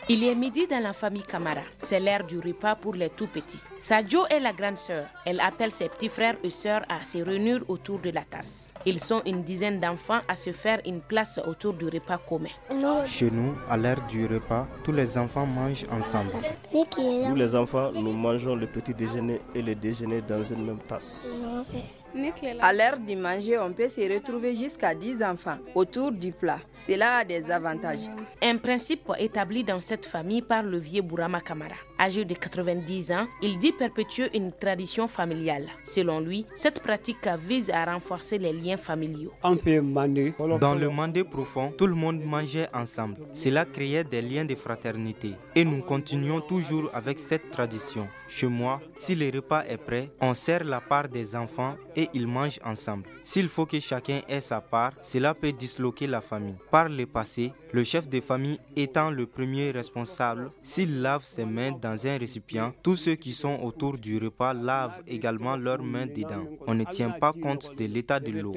Il est midi dans la famille Camara. C'est l'heure du repas pour les tout-petits. Sadio est la grande sœur. Elle appelle ses petits frères et sœurs à se réunir autour de la tasse. Ils sont une dizaine d'enfants à se faire une place autour du repas commun. Chez nous, à l'heure du repas, tous les enfants mangent ensemble. Nous les enfants, nous mangeons le petit déjeuner et le déjeuner dans une même tasse. À l'heure du manger, on peut se retrouver jusqu'à 10 enfants autour du plat. Cela a des avantages. Un principe établi dans cette famille par le vieux Bourama Camara. Âgé de 90 ans, il dit perpétuer une tradition familiale. Selon lui, cette pratique vise à renforcer les liens familiaux. Dans le mandé profond, tout le monde mangeait ensemble. Cela créait des liens de fraternité. Et nous continuons toujours avec cette tradition. Chez moi, si le repas est prêt, on sert la part des enfants et ils mangent ensemble. S'il faut que chacun ait sa part, cela peut disloquer la famille. Par le passé, le chef de famille étant le premier responsable, s'il lave ses mains dans un récipient, tous ceux qui sont autour du repas lavent également leurs mains dedans. On ne tient pas compte de l'état de l'eau.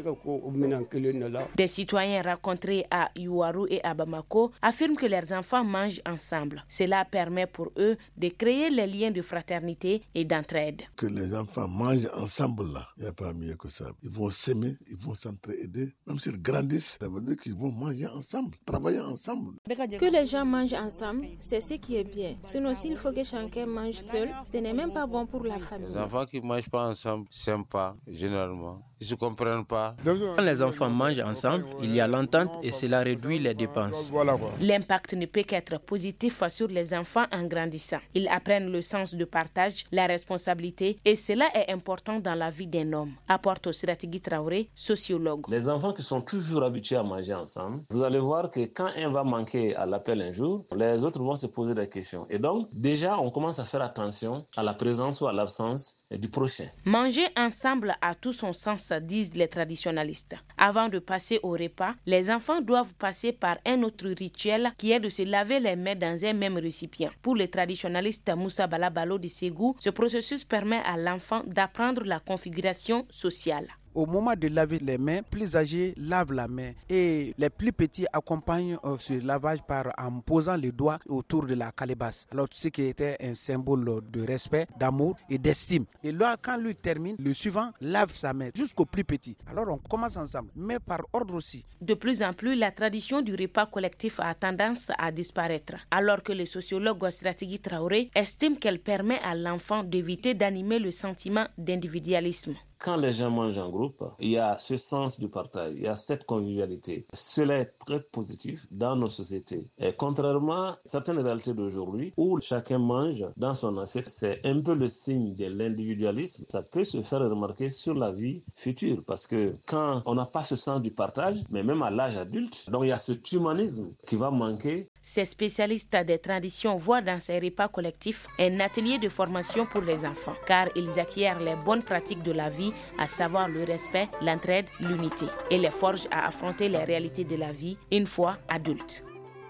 Des citoyens rencontrés à Yuwaru et à Bamako affirment que leurs enfants mangent ensemble. Cela permet pour eux de créer les liens de fraternité et d'entraide. Que les enfants mangent ensemble là, il n'y a pas mieux que ça. Ils vont s'aimer, ils vont s'entraider. Même s'ils grandissent, ça veut dire qu'ils vont manger ensemble, travailler ensemble. Que les gens mangent ensemble, c'est ce qui est bien. Sinon, s'il faut que chacun mange seul, ce n'est même pas bon pour la famille. Les enfants qui ne mangent pas ensemble, sympa, généralement. Ils ne se comprennent pas. Quand les enfants mangent ensemble, il y a l'entente et cela réduit les dépenses. L'impact ne peut qu'être positif sur les enfants en grandissant. Ils apprennent le sens de partage, la responsabilité et cela est important dans la vie d'un homme. Apporte Siratigui Traoré, sociologue. Les enfants qui sont toujours habitués à manger ensemble, vous allez voir que quand un va manquer à l'appel un jour, les autres vont se poser des questions. Et donc, déjà, on commence à faire attention à la présence ou à l'absence du prochain. Manger ensemble a tout son sens, disent les traditionalistes. Avant de passer au repas, les enfants doivent passer par un autre rituel qui est de se laver les mains dans un même récipient. Pour le traditionaliste Moussa Balabalo de Ségou, ce processus permet à l'enfant d'apprendre la configuration sociale. Au moment de laver les mains, plus âgés lavent la main et les plus petits accompagnent ce lavage en posant les doigts autour de la calebasse. Alors ce qui était un symbole de respect, d'amour et d'estime. Et là, quand lui termine, le suivant lave sa main jusqu'au plus petit. Alors on commence ensemble, mais par ordre aussi. De plus en plus, la tradition du repas collectif a tendance à disparaître, alors que le sociologue Siratigui Traoré estime qu'elle permet à l'enfant d'éviter d'animer le sentiment d'individualisme. Quand les gens mangent en groupe, il y a ce sens du partage, il y a cette convivialité. Cela est très positif dans nos sociétés. Et contrairement à certaines réalités d'aujourd'hui, où chacun mange dans son assiette, c'est un peu le signe de l'individualisme. Ça peut se faire remarquer sur la vie future, parce que quand on n'a pas ce sens du partage, mais même à l'âge adulte, donc il y a cet humanisme qui va manquer. Ces spécialistes des traditions voient dans ces repas collectifs un atelier de formation pour les enfants, car ils acquièrent les bonnes pratiques de la vie, à savoir le respect, l'entraide, l'unité, et les forgent à affronter les réalités de la vie une fois adultes.